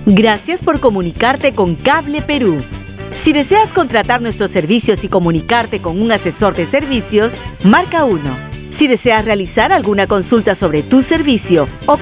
Gracias por comunicarte con Cable Perú. Si deseas contratar nuestros servicios y comunicarte con un asesor de servicios, marca 1. Si deseas realizar alguna consulta sobre tu servicio o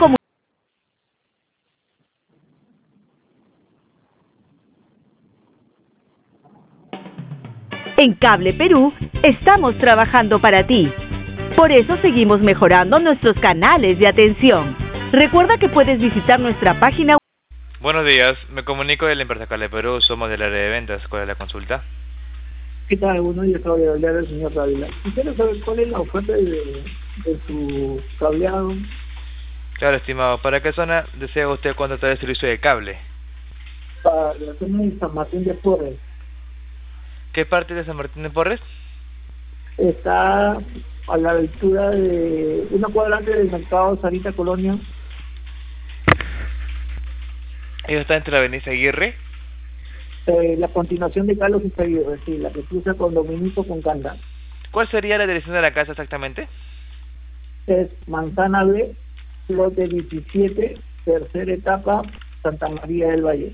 En Cable Perú estamos trabajando para ti. Por eso seguimos mejorando nuestros canales de atención. Recuerda que puedes visitar nuestra página. Buenos días, me comunico de la empresa Cable Perú, somos del área de ventas. ¿Cuál es la consulta? ¿Qué tal? Bueno, yo acabo de hablar al señor Dávila. Quisiera saber cuál es la oferta de su cableado. Claro, estimado, ¿para qué zona desea usted contratar el servicio de cable? Para la zona de San Martín de Porres. ¿Qué parte de San Martín de Porres? Está a la altura de una cuadra antes del mercado Sarita Colonia. ¿Ellos está entre la avenida Aguirre? La continuación de Carlos Izaguirre, sí, la que cruza con Dominico con Canda. ¿Cuál sería la dirección de la casa exactamente? Es Manzana B, lote 17, tercera etapa, Santa María del Valle.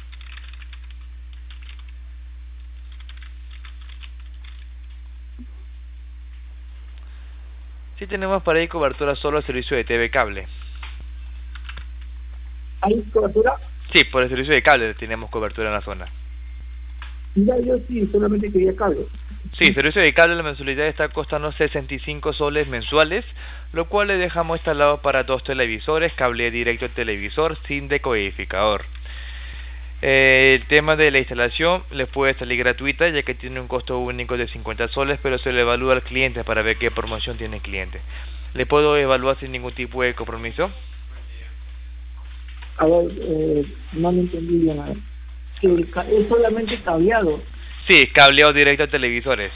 Sí tenemos para ahí cobertura solo el servicio de TV Cable. ¿Hay cobertura? Sí, por el servicio de cable tenemos cobertura en la zona. Ya, yo sí, solamente quería cable. Sí, servicio de cable, la mensualidad está costando 65 soles mensuales, lo cual le dejamos instalado para 2 televisores, cable directo al televisor sin decodificador. El tema de la instalación le puede salir gratuita, ya que tiene un costo único de 50 soles, pero se le evalúa al cliente para ver qué promoción tiene el cliente. ¿Le puedo evaluar sin ningún tipo de compromiso? A ver, no me entendí bien. A ver. Es solamente cableado. Sí, cableado directo a televisores.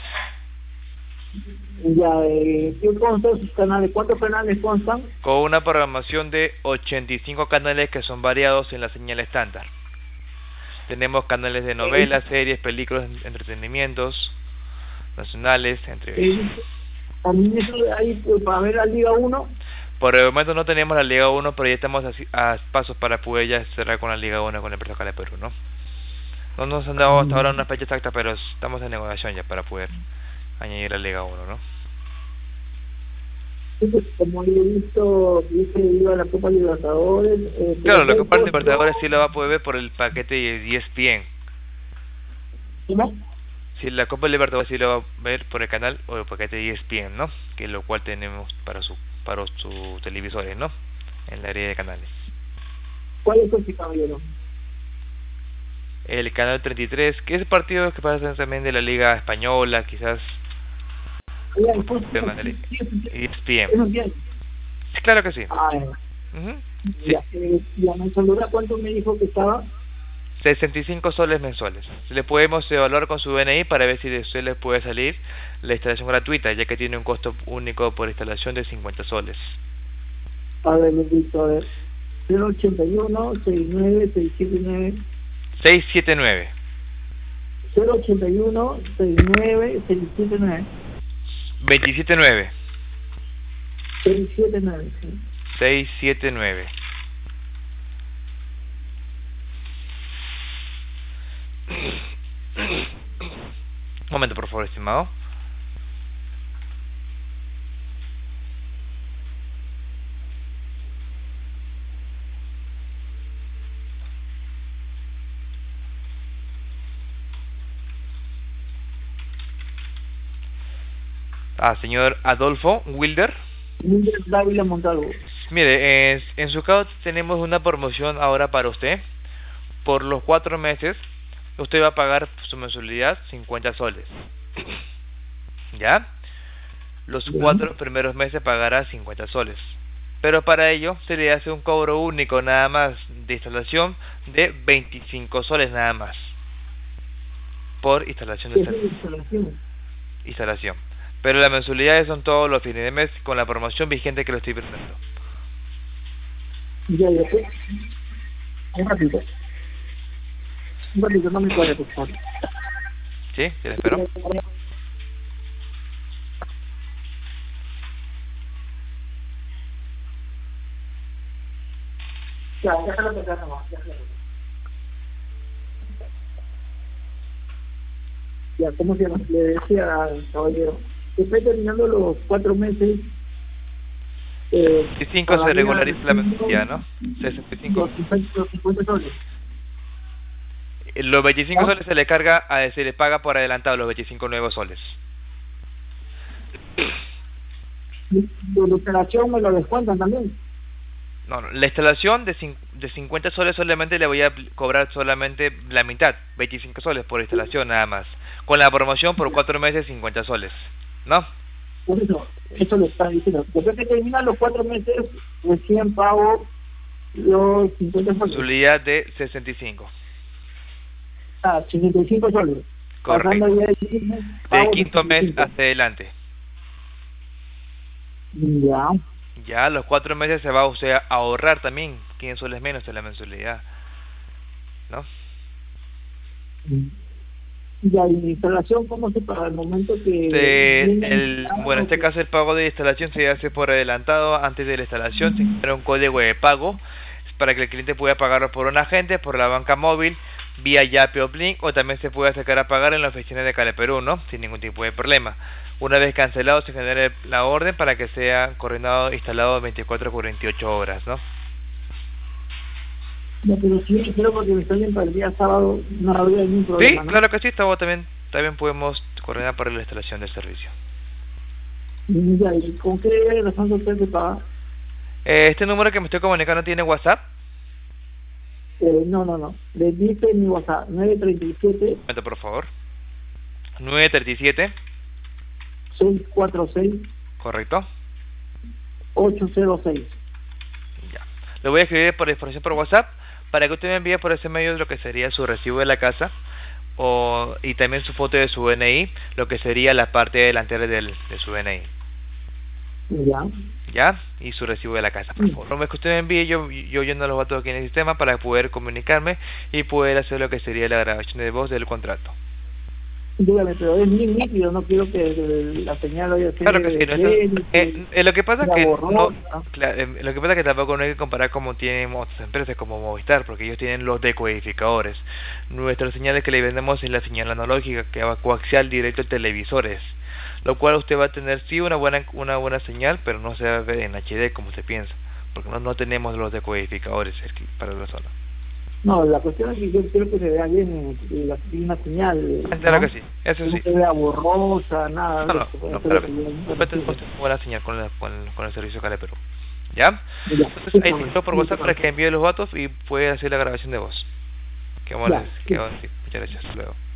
Ya, ¿qué constan sus canales? ¿Cuántos canales constan? Con una programación de 85 canales que son variados en la señal estándar. Tenemos canales de novelas, series, películas, entretenimientos nacionales, entre... A mí eso ahí para ver la Liga 1. Por el momento no tenemos la Liga 1, pero ya estamos a pasos para poder ya cerrar con la Liga 1 con la empresa Cable Perú, ¿no? No nos han dado hasta ahora una fecha exacta, pero estamos en negociación ya para poder añadir la Liga 1, ¿no? Como yo he visto, dice iba a la Copa Libertadores. Claro, la Copa Libertadores sí la va a poder ver por el paquete de ESPN. ¿Cómo? Sí, la Copa Libertadores sí la va a ver por el canal o el paquete de ESPN, ¿no? Que es lo cual tenemos para sus televisores, ¿no? En la área de canales. ¿Cuál es el caballero? El canal 33, que es partido que pasa también de la Liga Española, quizás. ESPN. Sí, claro que sí. Sí. La mensualidad, ¿cuánto me dijo que estaba? 65 soles mensuales. Le podemos evaluar con su DNI para ver si de usted le puede salir la instalación gratuita, ya que tiene un costo único por instalación de 50 soles. A ver, a ver. 081 69 679 679 081 69 679 279 679 679. Un momento, por favor, estimado. Señor Adolfo Wilder. Wilder Dávila Montalvo. Mire, en su caso tenemos una promoción ahora para usted. Por los 4 meses, usted va a pagar su mensualidad 50 soles. ¿Ya? Los 4 primeros meses pagará 50 soles. Pero para ello se le hace un cobro único nada más de instalación de 25 soles nada más. Por instalación de instalación. Pero las mensualidades son todos los fines de mes con la promoción vigente que lo estoy presentando. Ya. Un ratito, no me cuadre, por favor. ¿Sí? ¿Te la espero? Ya, déjalo tocar nomás, déjalo. Ya, ¿cómo se llama? Le decía al caballero, estoy terminando los 4 meses. Y 5 se regulariza la mensualidad, ¿no? 65. Los 50 soles. Los 25 soles se le carga, se le paga por adelantado los 25 nuevos soles. De la instalación me lo descuentan también. No, la instalación de 50 soles solamente le voy a cobrar solamente la mitad, 25 soles por instalación nada más. Con la promoción por 4 meses, 50 soles, ¿no? Por eso le está diciendo. Después que terminan los 4 meses, recién pago los 50 soles. Mensualidad de 65. 55 soles. Correcto. Ya del quinto mes hacia adelante. Ya. Ya los 4 meses se va usted a ahorrar también 15 soles menos en la mensualidad, ¿no? Ya, y mi instalación, ¿cómo se paga? El momento que... Bueno, en este caso el pago de instalación se hace por adelantado. Antes de la instalación se genera un código de pago para que el cliente pueda pagarlo por un agente, por la banca móvil, vía Yape o Blink, o también se puede sacar a pagar en la oficina de Cale Perú, ¿no? Sin ningún tipo de problema. Una vez cancelado se genera la orden para que sea coordinado instalado 24 a 48 horas, ¿no? Ya, pero si yo quiero porque me salen para el día sábado, no habría ningún problema, Sí, ¿no? claro que sí, también podemos coordinar para la instalación del servicio. Ya, ¿y con qué razón usted se paga? Este número que me estoy comunicando tiene WhatsApp. No. Le dice mi WhatsApp, 937... Un momento, por favor. 937. 646... Correcto. 806. Ya. Le voy a escribir por información por WhatsApp para que usted me envíe por ese medio lo que sería su recibo de la casa y también su foto de su DNI, lo que sería la parte delantera de su DNI. Ya, y su recibo de la casa, por favor. Lo que usted me envíe, yo lleno los datos aquí en el sistema para poder comunicarme y poder hacer lo que sería la grabación de voz del contrato. Dígame, pero es muy nítido, no quiero que la señal vaya a ser... Claro que sí, lo que pasa es que lo que pasa es que tampoco no hay que comparar como tienen otras empresas como Movistar, porque ellos tienen los decodificadores. Nuestra señal que le vendemos es la señal analógica que va coaxial directo a televisores, lo cual usted va a tener sí una buena señal, pero no se va a ver en HD como se piensa, porque no tenemos los decodificadores para la zona. No, la cuestión es que yo quiero que se vea bien una señal. Claro que sí, eso sí. No se vea borrosa, nada. No, claro que sí. Después tenemos buena señal con el servicio Cale Perú. ¿Ya? Entonces ahí te por WhatsApp para que envíe los datos y puede hacer la grabación de voz. Muchas gracias. Hasta luego.